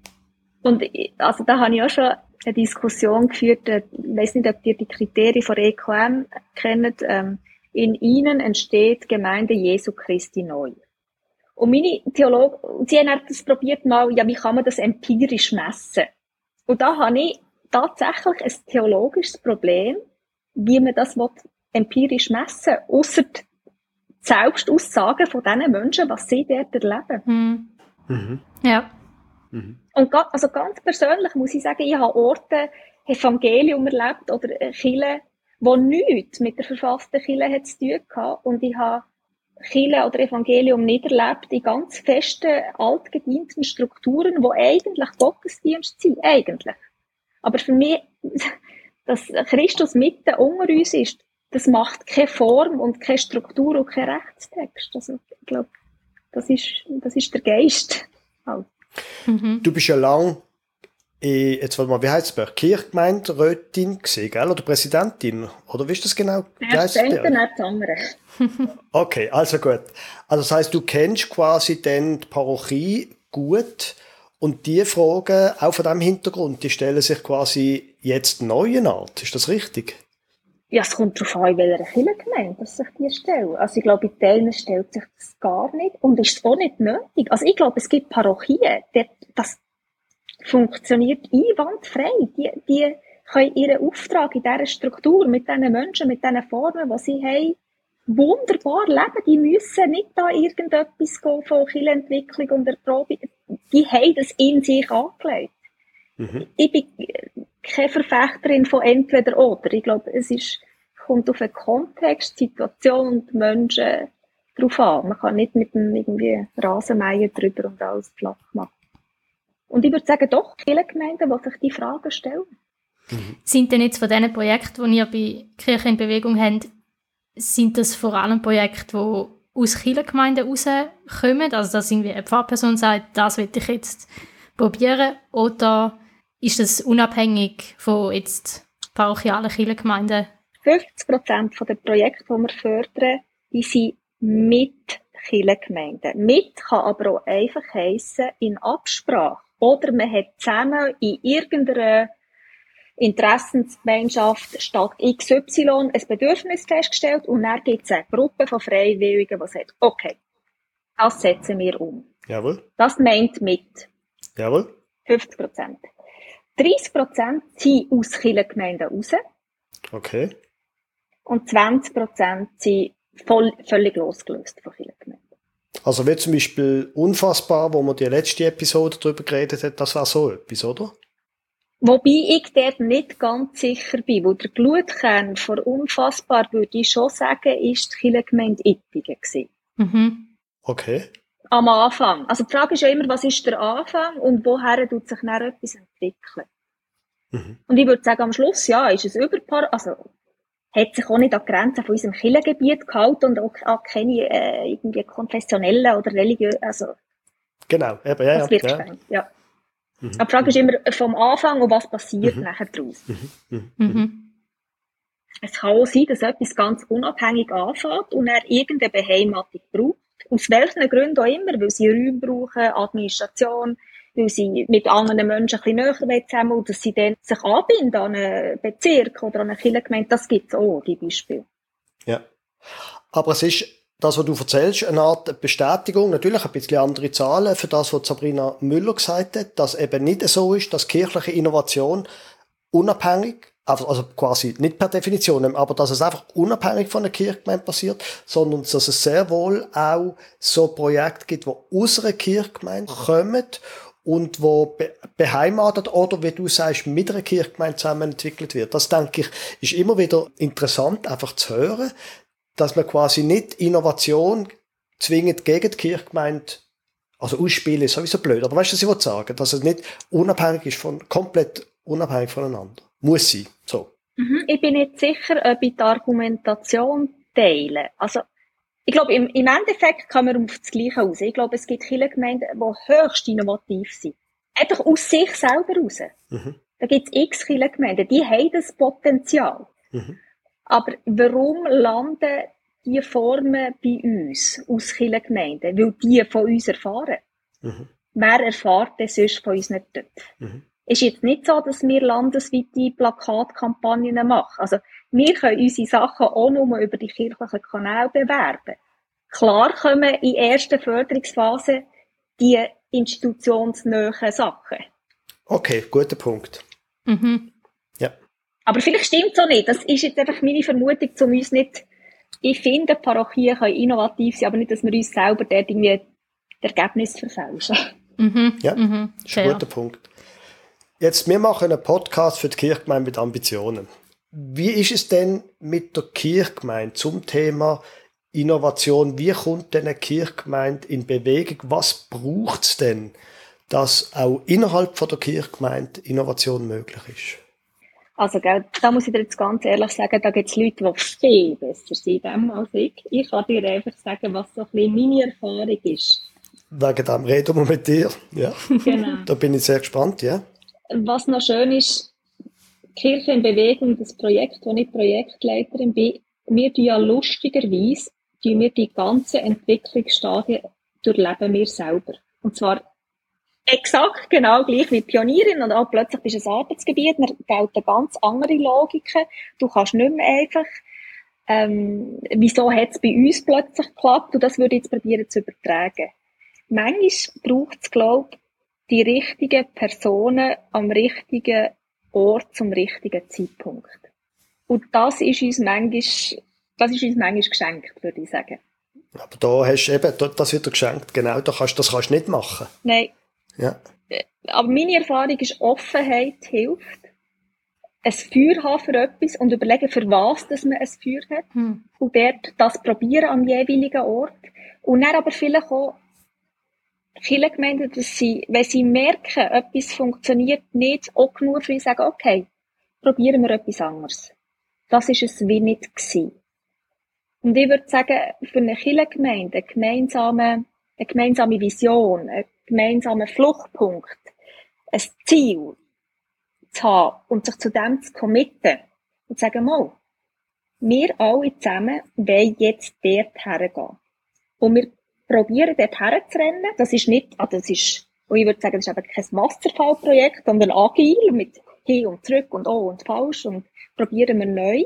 Und, also da habe ich auch schon eine Diskussion geführt, ich weiss nicht, ob ihr die Kriterien von E K M kennt, ähm, in ihnen entsteht Gemeinde Jesu Christi neu. Und meine Theologen, sie haben das probiert mal, ja, wie kann man das empirisch messen? Und da habe ich tatsächlich ein theologisches Problem, wie man das empirisch messen will, ausser die Selbstaussagen von diesen Menschen, was sie dort erleben. Mhm. Mhm. Ja. Mhm. Und ga, also ganz persönlich muss ich sagen, ich habe Orte, Evangelium erlebt oder Kirche, die nichts mit der verfassten Kirche hat zu tun gehabt. Und ich habe Kirche oder Evangelium nicht erlebt in ganz festen, altgedienten Strukturen, die eigentlich Gottesdienst sind, eigentlich. Aber für mich, dass Christus mitten unter uns ist, das macht keine Form und keine Struktur und kein Rechtstext. Also, ich glaube, das ist, das ist der Geist. Halt. Mhm. Du bist ja lang, in, jetzt warte mal, wie heisst es, Kirchgemeinderätin gewesen, gell? Oder Präsidentin? Oder wie ist das genau? Das eine, nicht das andere. Okay, also gut. Also das heisst, du kennst quasi dann die Parochie gut und die Fragen, auch von diesem Hintergrund, die stellen sich quasi jetzt neuen Art. Ist das richtig? Ja, es kommt darauf an, in welcher Kirchengemeinde dass sich die stellen. Also ich glaube, in Teilen stellt sich das gar nicht und ist auch nicht nötig. Also ich glaube, es gibt Parochien, die, das funktioniert einwandfrei. Die, die können ihren Auftrag in dieser Struktur, mit diesen Menschen, mit diesen Formen, die sie haben, wunderbar leben. Die müssen nicht da irgendetwas gehen von Kirchenentwicklung und Erprobung. Die haben das in sich angelegt. Mhm. Ich bin keine Verfechterin von entweder oder. Ich glaube, es ist, kommt auf den Kontext, die Situation und die Menschen drauf an. Man kann nicht mit einem irgendwie Rasenmäher drüber und alles flach machen. Und ich würde sagen, doch, viele Gemeinden, die sich die Fragen stellen. Mhm. Sind denn jetzt von diesen Projekten, die ihr bei Kirche in Bewegung habt, sind das vor allem Projekte, die aus Kirchengemeinden rauskommen? Also, dass irgendwie eine Pfarrperson sagt, das will ich jetzt probieren? Oder ist das unabhängig von jetzt parochialen Kirchengemeinden? fünfzig Prozent der Projekte, die wir fördern, die sind mit Kirchengemeinden. Mit kann aber auch einfach heissen, in Absprache. Oder man hat zusammen in irgendeiner Interessensgemeinschaft Stadt X Y ein Bedürfnis festgestellt und dann gibt es eine Gruppe von Freiwilligen, die sagt, okay, das setzen wir um. Jawohl. Das meint mit. Jawohl. fünfzig Prozent. dreissig Prozent sind aus Kirchengemeinden raus. Okay. Und zwanzig Prozent sind voll, völlig losgelöst von Kirchengemeinden. Also wie zum Beispiel Unfassbar, wo man die letzte Episode darüber geredet hat, das war so etwas, oder? Wobei ich dort nicht ganz sicher bin, wo der Blutkern von Unfassbar, würde ich schon sagen, ist die Kirchengemeinde Ittingen gewesen. Mhm. Okay. Am Anfang. Also die Frage ist ja immer, was ist der Anfang und woher tut sich dann etwas entwickeln? Mhm. Und ich würde sagen, am Schluss, ja, ist es überpaar, also hat sich auch nicht an die Grenzen von unserem Kirchengebiet gehalten und auch an keine äh, irgendwie konfessionellen oder religiösen, also genau, eben, ja, das wird ja. gesprengt, ja. Mhm. Aber die Frage ist immer vom Anfang und was passiert Mhm. nachher daraus. Mhm. Mhm. Mhm. Es kann auch sein, dass etwas ganz unabhängig anfängt und er irgendeine Beheimatung braucht. Aus welchen Gründen auch immer, weil sie Räume brauchen, Administration, weil sie mit anderen Menschen ein bisschen näher zusammen und dass sie dann sich anbinden an einen Bezirk oder an eine Kirchengemeinde, das gibt es auch, die Beispiele. Ja. Aber es ist, das, was du erzählst, eine Art Bestätigung, natürlich ein bisschen andere Zahlen für das, was Sabrina Müller gesagt hat, dass eben nicht so ist, dass kirchliche Innovation unabhängig, also quasi nicht per Definition, aber dass es einfach unabhängig von der Kirchgemeinde passiert, sondern dass es sehr wohl auch so Projekte gibt, die aus einer Kirchgemeinde kommen und wo be- beheimatet oder, wie du sagst, mit einer Kirchgemeinde zusammen entwickelt wird. Das, denke ich, ist immer wieder interessant, einfach zu hören, dass man quasi nicht Innovation zwingend gegen die Kirchgemeinde, also ausspielen ist sowieso blöd, aber weißt du, was ich will sagen? Dass es nicht unabhängig ist von, komplett unabhängig voneinander. Muss sein, so. Mhm. Ich bin nicht sicher, ob ich die Argumentation teile. Also, ich glaube, im, im Endeffekt kann man auf das Gleiche raus. Ich glaube, es gibt Kirchengemeinden, die höchst innovativ sind. Einfach aus sich selber raus. Mhm. Da gibt es x Kirchengemeinden, die haben das Potenzial. Mhm. Aber warum landen die Formen bei uns aus Kirchengemeinden? Weil die von uns erfahren. Mhm. Wer erfährt das sonst von uns nicht dort? Mhm. Es ist jetzt nicht so, dass wir landesweite Plakatkampagnen machen. Also, wir können unsere Sachen auch nur über die kirchlichen Kanäle bewerben. Klar kommen in erster Förderungsphase die institutionsnähen Sachen. Okay, guter Punkt. Mhm. Ja. Aber vielleicht stimmt es auch nicht. Das ist jetzt einfach meine Vermutung, um uns nicht, ich finde, Parochien können innovativ sein, aber nicht, dass wir uns selber dort irgendwie das Ergebnis verfälschen. Mhm. Ja, Mhm. ist ein Fair. guter Punkt. Jetzt, wir machen einen Podcast für die Kirchgemeinde mit Ambitionen. Wie ist es denn mit der Kirchgemeinde zum Thema Innovation? Wie kommt denn eine Kirchgemeinde in Bewegung? Was braucht es denn, dass auch innerhalb von der Kirchgemeinde Innovation möglich ist? Also, gell, da muss ich dir jetzt ganz ehrlich sagen, da gibt es Leute, die viel besser sind als ich. Ich kann dir einfach sagen, was so ein bisschen meine Erfahrung ist. Wegen dem reden wir mit dir. Ja. Genau. Da bin ich sehr gespannt, ja. Was noch schön ist, Kirche in Bewegung, das Projekt, wo ich Projektleiterin bin, wir tun ja lustigerweise, tun wir die ganzen Entwicklungsstadien durchleben wir selber. Und zwar exakt genau gleich wie Pionierin und auch plötzlich bist du ein Arbeitsgebiet, man gelten ganz andere Logiken. Du kannst nicht mehr einfach, ähm, wieso hat es bei uns plötzlich geklappt? Und das würde ich jetzt probieren zu übertragen. Manchmal braucht es, glaube ich, die richtigen Personen am richtigen Ort zum richtigen Zeitpunkt. Und das ist uns manchmal, das ist uns manchmal geschenkt, würde ich sagen. Aber da hast du eben, das wird dir geschenkt, genau, da kannst, das kannst du nicht machen. Nein. Ja. Aber meine Erfahrung ist, Offenheit hilft. Ein Feuer haben für etwas und überlegen, für was dass man ein Feuer hat. Hm. Und dort das probieren am jeweiligen Ort. Und dann aber vielleicht auch Kirchengemeinden, dass sie, wenn sie merken, etwas funktioniert nicht, auch genug für sie sagen, okay, probieren wir etwas anderes. Das war es wie nicht gewesen. Und ich würde sagen, für eine Kirchengemeinde, eine gemeinsame, eine gemeinsame Vision, einen gemeinsamen Fluchtpunkt, ein Ziel zu haben und sich zu dem zu committen und zu sagen, mal, wir alle zusammen wollen jetzt dort hergehen. Und wir probieren dort herzurennen. Das ist nicht, also das ist, und ich würde sagen, das ist eben kein Wasserfallprojekt, sondern agil mit hin und zurück und oh und falsch und probieren wir neu.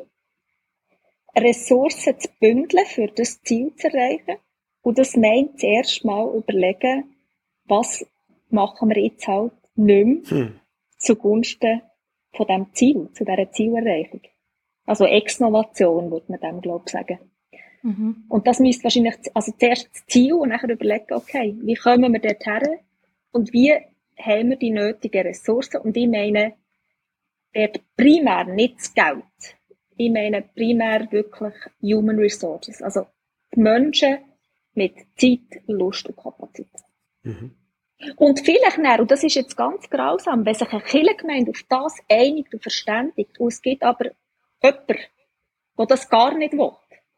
Ressourcen zu bündeln, für das Ziel zu erreichen. Und das meint zuerst mal überlegen, was machen wir jetzt halt nicht mehr, Hm. zugunsten von diesem Ziel, zu dieser Zielerreichung. Also Exnovation, würde man dem, glaube ich, sagen. Mhm. Und das müsste wahrscheinlich, also zuerst das Ziel und dann überlegen, okay, wie kommen wir dort her und wie haben wir die nötigen Ressourcen? Und ich meine, dort primär nicht das Geld. Ich meine primär wirklich Human Resources. Also die Menschen mit Zeit, Lust und Kapazität. Mhm. Und vielleicht näher, und das ist jetzt ganz grausam, wenn sich eine Kirchengemeinde auf das einigt und verständigt, und es gibt aber jemanden, der das gar nicht will,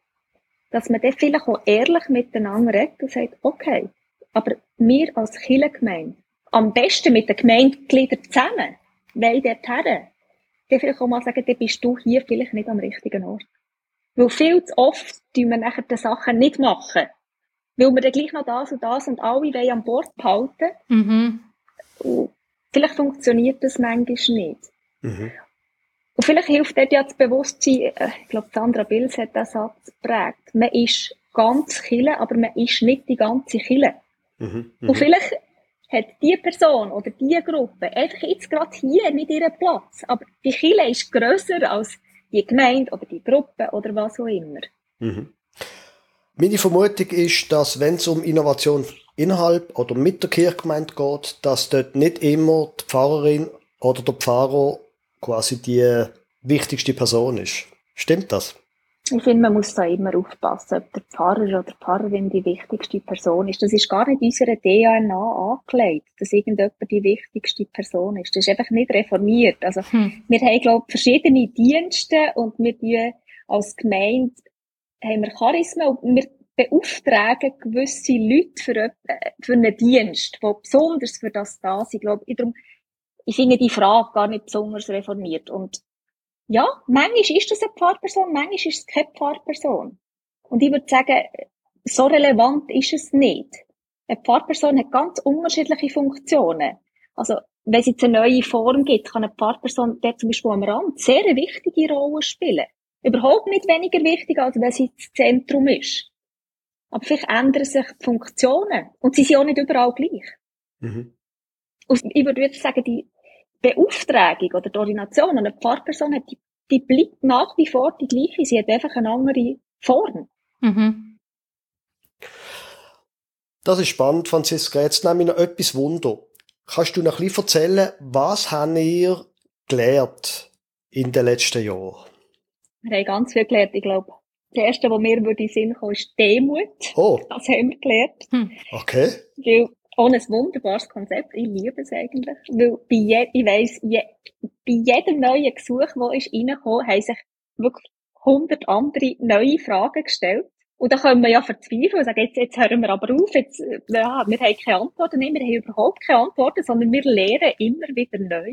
dass man dann vielleicht auch ehrlich miteinander redet und sagt, okay, aber wir als Kirchengemeinde, am besten mit den Gemeindegliedern zusammen, wollen dort her, dann vielleicht auch mal sagen, dann bist du hier vielleicht nicht am richtigen Ort. Weil viel zu oft tun wir nachher die Sachen nicht machen. Weil wir dann gleich noch das und das und alle wollen an Bord behalten. Mhm. Und vielleicht funktioniert das manchmal nicht. Mhm. Und vielleicht hilft dort ja das Bewusstsein, ich glaube, Sandra Bills hat diesen Satz geprägt. Man ist ganz Kirche, aber man ist nicht die ganze Kirche. Mhm. Mhm. Und vielleicht hat die Person oder die Gruppe einfach jetzt gerade hier nicht ihren Platz. Aber die Kirche ist grösser als die Gemeinde oder die Gruppe oder was auch immer. Mhm. Meine Vermutung ist, dass wenn es um Innovation innerhalb oder mit der Kirchgemeinde geht, dass dort nicht immer die Pfarrerin oder der Pfarrer quasi die wichtigste Person ist. Stimmt das? Ich finde, man muss da immer aufpassen, ob der Pfarrer oder die Pfarrerin die wichtigste Person ist. Das ist gar nicht unserer D N A angelegt, dass irgendjemand die wichtigste Person ist. Das ist einfach nicht reformiert. Also, hm. wir haben, glaube ich, verschiedene Dienste und wir die als Gemeinde haben wir Charisma und wir beauftragen gewisse Leute für, für einen Dienst, die besonders für das da sind. Ich glaube, ich, darum, ich finde die Frage gar nicht besonders reformiert. Und ja, manchmal ist das eine Pfarrperson, manchmal ist es keine Pfarrperson. Und ich würde sagen, so relevant ist es nicht. Eine Pfarrperson hat ganz unterschiedliche Funktionen. Also, wenn es jetzt eine neue Form gibt, kann eine Pfarrperson der zum Beispiel am Rand sehr eine wichtige Rolle spielen. Überhaupt nicht weniger wichtig, als wenn sie das Zentrum ist. Aber vielleicht ändern sich die Funktionen. Und sie sind auch nicht überall gleich. Mhm. Und ich würde jetzt sagen, die Beauftragung oder die Ordination an eine Pfarrperson hat, die, die bleibt nach wie vor die gleiche. Sie hat einfach eine andere Form. Mhm. Das ist spannend, Franziska. Jetzt nehme ich noch etwas Wunder. Kannst du noch ein bisschen erzählen, was habt ihr gelernt in den letzten Jahren? Wir haben ganz viel gelernt. Ich glaube, das Erste, was mir in den Sinn kam, ist Demut. Oh. Das haben wir gelernt. Hm. Okay. Weil, ohne ein wunderbares Konzept. Ich liebe es eigentlich. Weil bei je, ich weiss, je, bei jedem neuen Gesuch, das ist reingekommen, haben sich wirklich hundert andere neue Fragen gestellt. Und da können wir ja verzweifeln und sagen, jetzt, jetzt hören wir aber auf, jetzt, ja, wir haben keine Antworten, nein, wir haben überhaupt keine Antworten, sondern wir lernen immer wieder neu.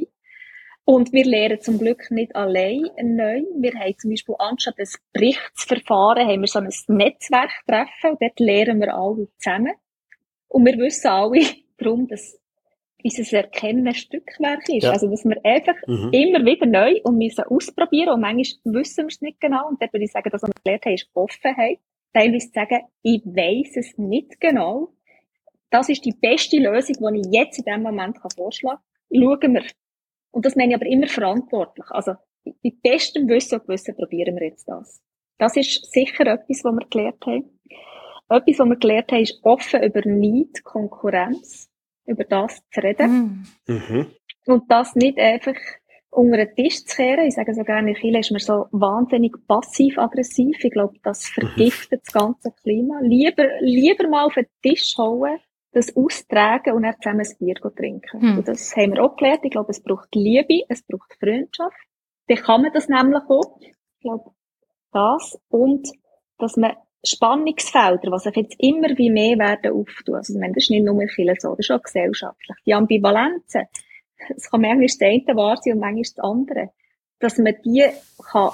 Und wir lernen zum Glück nicht allein neu. Wir haben zum Beispiel anstatt ein Berichtsverfahren, haben wir so ein Netzwerktreffen und dort lernen wir alle zusammen. Und wir wissen alle darum, dass unser Erkennen ein Stückwerk ist. Ja. Also, dass wir einfach mhm. immer wieder neu und müssen ausprobieren und manchmal wissen wir es nicht genau. Und dort würde ich sagen, das, was wir gelernt haben, ist Offenheit. Teilweise sagen, ich weiss es nicht genau. Das ist die beste Lösung, die ich jetzt in diesem Moment vorschlagen kann. Schauen wir. Und das meine ich aber immer verantwortlich. Also, mit bestem Wissen und Gewissen probieren wir jetzt das. Das ist sicher etwas, was wir gelernt haben. Etwas, was wir gelernt haben, ist offen über Neid, Konkurrenz, über das zu reden. Mhm. Und das nicht einfach unter den Tisch zu kehren. Ich sage so gerne, in Chile ist man so wahnsinnig passiv-aggressiv. Ich glaube, das vergiftet mhm. das ganze Klima. Lieber, lieber mal auf den Tisch hauen, das austragen und dann zusammen ein Bier trinken. Hm. Und das haben wir auch gelernt. Ich glaube, es braucht Liebe, es braucht Freundschaft. Dann kann man das nämlich auch. Ich glaube, das. Und, dass man Spannungsfelder, was sich jetzt immer wie mehr werden auftun. Also, ich meine, das ist nicht nur viel so, das ist auch gesellschaftlich. Die Ambivalenzen. Es kann manchmal das eine wahr sein und manchmal das andere. Dass man die kann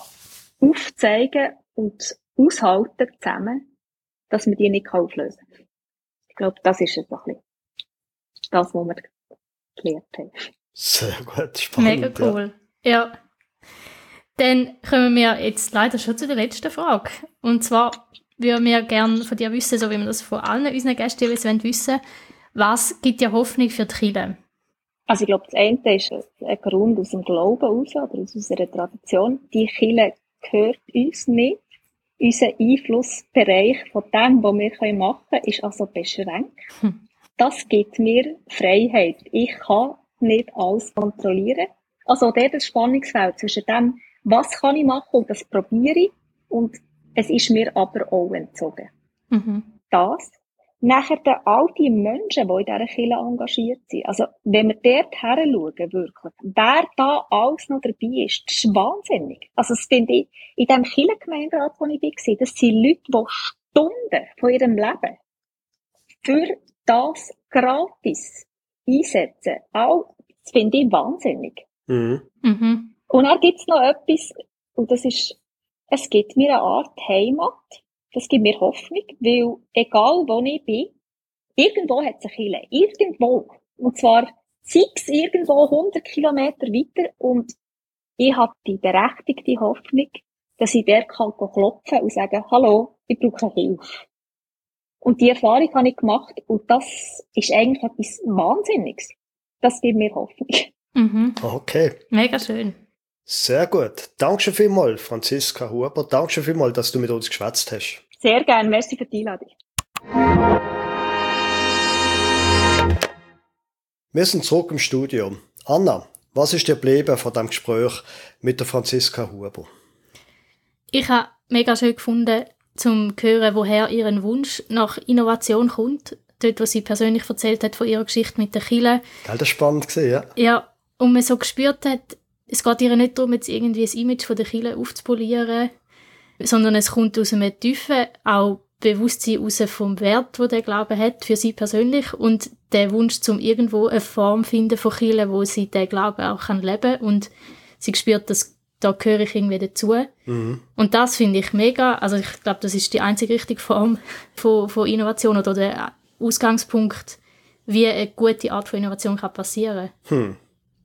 aufzeigen und aushalten zusammen, dass man die nicht auflösen kann. Ich glaube, das ist jetzt ein bisschen das, was wir gelernt haben. Sehr gut, spannend. Mega cool. Ja. ja. Dann kommen wir jetzt leider schon zu der letzten Frage. Und zwar würden wir gerne von dir wissen, so wie wir das von allen unseren Gästen wissen, was gibt dir Hoffnung für die Kirche? Also ich glaube, das eine ist ein Grund aus dem Glauben heraus oder aus unserer Tradition. Die Kirche gehört uns nicht. Unser Einflussbereich von dem, was wir machen können, ist also beschränkt. Hm. Das gibt mir Freiheit. Ich kann nicht alles kontrollieren. Also dort das Spannungsfeld zwischen dem, was kann ich machen und das probiere ich, und es ist mir aber auch entzogen. Mhm. Das. Nachher dann all die Menschen, die in dieser Kirche engagiert sind. Also, wenn wir dort heranschauen, wirklich, wer da alles noch dabei ist, das ist wahnsinnig. Also, das finde ich, in dem Kirchengemeinderat, wo ich war, das sind Leute, die Stunden von ihrem Leben für das gratis einsetzen. All, das finde ich wahnsinnig. Mhm. Mhm. Und dann gibt es noch etwas, und das ist, es gibt mir eine Art Heimat. Das gibt mir Hoffnung, weil egal wo ich bin, irgendwo hat es eine Kirche. Irgendwo. Und zwar sei es irgendwo hundert Kilometer weiter, und ich habe die berechtigte Hoffnung, dass ich dort kann klopfen und sagen, hallo, ich brauche Hilfe. Und die Erfahrung habe ich gemacht, und das ist eigentlich etwas Wahnsinniges. Das gibt mir Hoffnung. Mhm. Okay. Mega schön. Sehr gut. Danke vielmals, Franziska Huber. Danke vielmals, dass du mit uns geschwätzt hast. Sehr gerne. Merci für die Einladung. Wir sind zurück im Studio. Anna, was ist dir geblieben von diesem Gespräch mit der Franziska Huber? Ich habe mega schön gefunden, zum zu hören, woher ihren Wunsch nach Innovation kommt. Dort, wo sie persönlich erzählt hat von ihrer Geschichte mit der Kirche. Das war spannend, ja. Ja, und man so gespürt hat, es geht ihr nicht darum, jetzt irgendwie das Image von der Kirche aufzupolieren, sondern es kommt aus einem tiefen, auch Bewusstsein raus vom Wert, den der Glaube hat, für sie persönlich, und der Wunsch, zum irgendwo eine Form finden von Kirche, wo sie den Glauben auch leben kann. Und sie spürt, dass da gehöre ich irgendwie dazu. Mhm. Und das finde ich mega. Also ich glaube, das ist die einzige richtige Form von, von Innovation oder der Ausgangspunkt, wie eine gute Art von Innovation kann passieren kann. Hm.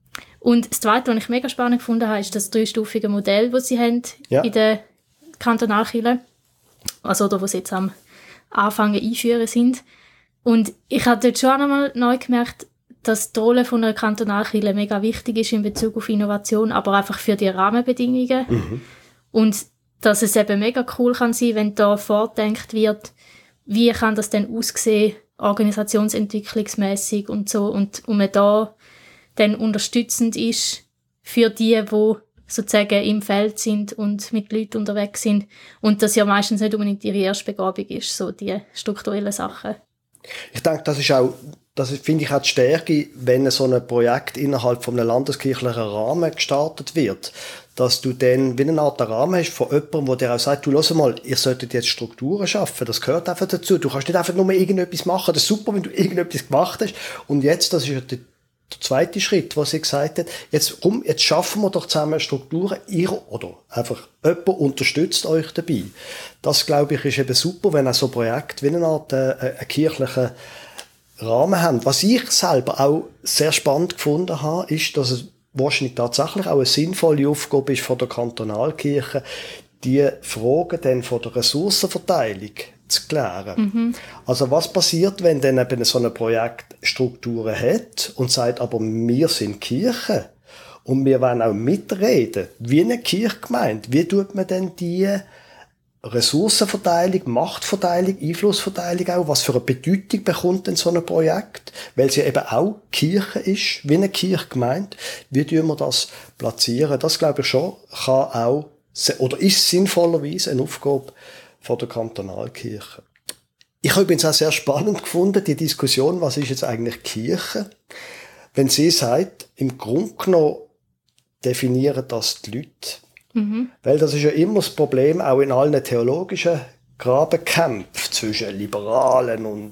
Und das Zweite, was ich mega spannend gefunden habe, ist das dreistufige Modell, das sie haben ja. in der Kantonalkirche. Also, oder wo sie jetzt am Anfang einführen sind. Und ich habe dort schon einmal neu gemerkt, dass die Rolle von einer Kantonalkirche mega wichtig ist in Bezug auf Innovation, aber einfach für die Rahmenbedingungen. Mhm. Und dass es eben mega cool kann sein, wenn da vorgedacht wird, wie kann das denn aussehen, organisationsentwicklungsmäßig und so, und, und man da dann unterstützend ist für die, die sozusagen im Feld sind und mit Leuten unterwegs sind. Und das ja meistens nicht unbedingt ihre erste Begabung ist, so die strukturellen Sachen. Ich denke, das ist auch, das finde ich auch die Stärke, wenn so ein Projekt innerhalb von einem landeskirchlichen Rahmen gestartet wird, dass du dann wie eine Art Rahmen hast von jemandem, der dir auch sagt, du, hör mal, ihr solltet jetzt Strukturen schaffen, das gehört einfach dazu. Du kannst nicht einfach nur irgendetwas machen, das ist super, wenn du irgendetwas gemacht hast. Und jetzt, das ist ja der Der zweite Schritt, was sie gesagt hat, jetzt, komm, jetzt schaffen wir doch zusammen Strukturen, ihr oder einfach jemand unterstützt euch dabei. Das, glaube ich, ist eben super, wenn auch so Projekte wie eine Art äh, einen kirchlichen Rahmen haben. Was ich selber auch sehr spannend gefunden habe, ist, dass es wahrscheinlich tatsächlich auch eine sinnvolle Aufgabe ist von der Kantonalkirche, die Fragen dann von der Ressourcenverteilung zu klären. Mhm. Also was passiert, wenn dann eben so ein Projekt Strukturen hat und sagt, aber wir sind Kirche und wir wollen auch mitreden, wie eine Kirchgemeinde, wie tut man denn die Ressourcenverteilung, Machtverteilung, Einflussverteilung auch, was für eine Bedeutung bekommt denn so ein Projekt, weil sie eben auch Kirche ist, wie eine Kirchgemeinde, wie tun wir das platzieren? Das glaube ich schon, kann auch, oder ist sinnvollerweise eine Aufgabe von der Kantonalkirche. Ich habe übrigens auch sehr spannend gefunden, die Diskussion, was ist jetzt eigentlich Kirche? Wenn sie sagt, im Grunde genommen definieren das die Leute. Mhm. Weil das ist ja immer das Problem, auch in allen theologischen Grabenkämpfen zwischen Liberalen und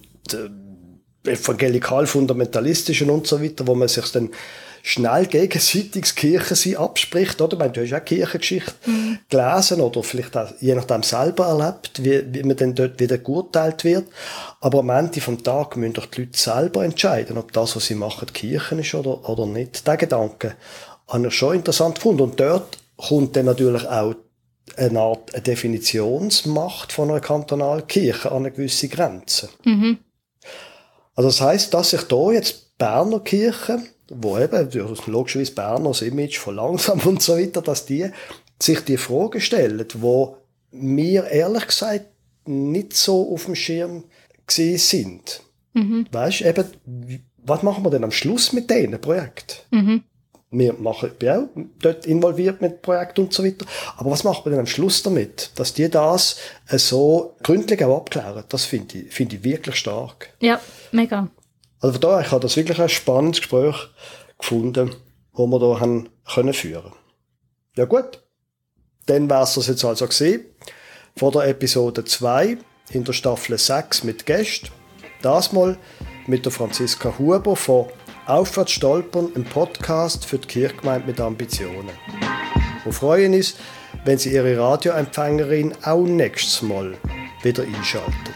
äh, evangelikal-fundamentalistischen und so weiter, wo man sich dann schnell gegenseitig das Kirchensein abspricht, oder? Ich meine, du hast auch Kirchengeschichte mhm. gelesen oder vielleicht auch je nachdem selber erlebt, wie, wie man dann dort wieder geurteilt wird. Aber am Ende vom Tag müssen doch die Leute selber entscheiden, ob das, was sie machen, Kirchen ist oder, oder nicht. Der Gedanke habe ich schon interessant gefunden. Und dort kommt dann natürlich auch eine Art eine Definitionsmacht von einer Kantonalkirche an eine gewisse Grenze. Mhm. Also das heisst, dass sich da jetzt die Berner Kirche wo eben, logischerweise Berner, das Image von langsam und so weiter, dass die sich die Fragen stellen, wo wir ehrlich gesagt nicht so auf dem Schirm gewesen sind. Mhm. Weißt du, eben, was machen wir denn am Schluss mit diesen Projekten? Mhm. Wir machen, ich bin auch dort involviert mit Projekten und so weiter. Aber was machen wir denn am Schluss damit? Dass die das so gründlich auch abklären, das finde ich, finde ich wirklich stark. Ja, mega. Also von daher, ich habe das wirklich ein spannendes Gespräch gefunden, das wir da haben können führen. Ja gut, dann wäre es das jetzt also gewesen. Von der Episode zwei in der Staffel sechs mit Gästen. Das mal mit der Franziska Huber von Aufwärts stolpern, ein Podcast für die Kirchgemeinde mit Ambitionen. Wir freuen uns, wenn Sie Ihre Radioempfängerin auch nächstes Mal wieder einschalten.